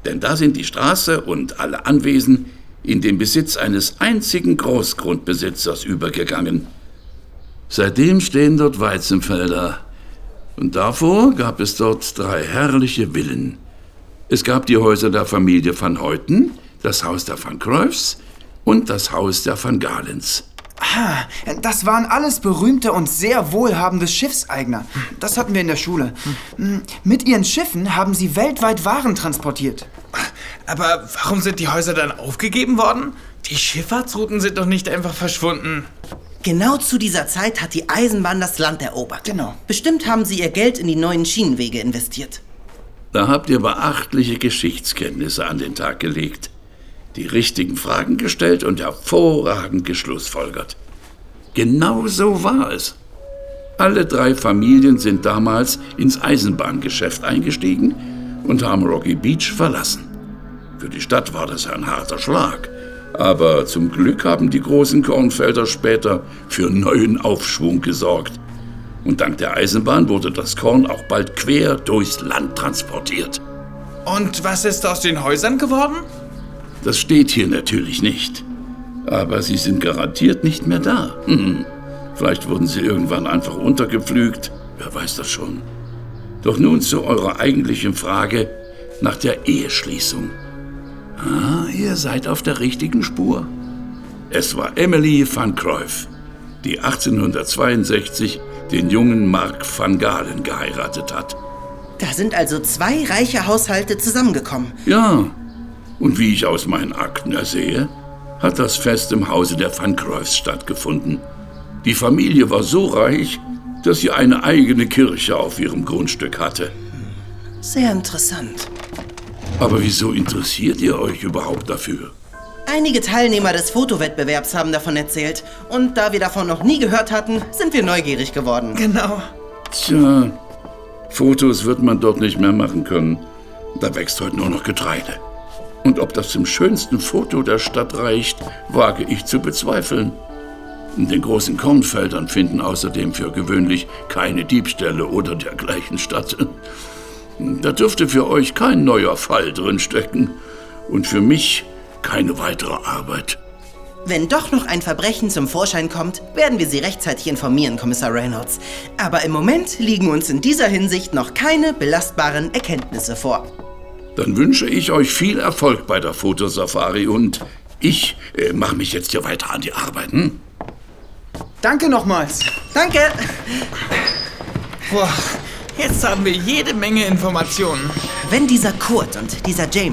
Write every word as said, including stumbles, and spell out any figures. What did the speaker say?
Denn da sind die Straße und alle Anwesen in den Besitz eines einzigen Großgrundbesitzers übergegangen. Seitdem stehen dort Weizenfelder. Und davor gab es dort drei herrliche Villen. Es gab die Häuser der Familie van Hoyten, das Haus der van Cruyffs und das Haus der van Galens. Ah, das waren alles berühmte und sehr wohlhabende Schiffseigner. Das hatten wir in der Schule. Mit ihren Schiffen haben sie weltweit Waren transportiert. Aber warum sind die Häuser dann aufgegeben worden? Die Schifffahrtsrouten sind doch nicht einfach verschwunden. Genau zu dieser Zeit hat die Eisenbahn das Land erobert. Genau. Bestimmt haben sie ihr Geld in die neuen Schienenwege investiert. Da habt ihr beachtliche Geschichtskenntnisse an den Tag gelegt, die richtigen Fragen gestellt und hervorragend geschlussfolgert. Genau so war es. Alle drei Familien sind damals ins Eisenbahngeschäft eingestiegen und haben Rocky Beach verlassen. Für die Stadt war das ein harter Schlag. Aber zum Glück haben die großen Kornfelder später für neuen Aufschwung gesorgt. Und dank der Eisenbahn wurde das Korn auch bald quer durchs Land transportiert. Und was ist aus den Häusern geworden? Das steht hier natürlich nicht. Aber sie sind garantiert nicht mehr da. Hm. Vielleicht wurden sie irgendwann einfach untergepflügt. Wer weiß das schon. Doch nun zu eurer eigentlichen Frage nach der Eheschließung. Ah, ihr seid auf der richtigen Spur. Es war Emily van Cruyff, die achtzehnhundertzweiundsechzig den jungen Mark van Galen geheiratet hat. Da sind also zwei reiche Haushalte zusammengekommen. Ja, und wie ich aus meinen Akten ersehe, hat das Fest im Hause der van Cruyffs stattgefunden. Die Familie war so reich, dass sie eine eigene Kirche auf ihrem Grundstück hatte. Sehr interessant. Aber wieso interessiert ihr euch überhaupt dafür? Einige Teilnehmer des Fotowettbewerbs haben davon erzählt. Und da wir davon noch nie gehört hatten, sind wir neugierig geworden. Genau. Tja, Fotos wird man dort nicht mehr machen können. Da wächst heute nur noch Getreide. Und ob das zum schönsten Foto der Stadt reicht, wage ich zu bezweifeln. In den großen Kornfeldern finden außerdem für gewöhnlich keine Diebstähle oder dergleichen statt. Da dürfte für euch kein neuer Fall drinstecken und für mich keine weitere Arbeit. Wenn doch noch ein Verbrechen zum Vorschein kommt, werden wir Sie rechtzeitig informieren, Kommissar Reynolds. Aber im Moment liegen uns in dieser Hinsicht noch keine belastbaren Erkenntnisse vor. Dann wünsche ich euch viel Erfolg bei der Fotosafari und ich äh, mache mich jetzt hier weiter an die Arbeit. Hm? Danke nochmals. Danke. Boah, jetzt haben wir jede Menge Informationen. Wenn dieser Kurt und dieser James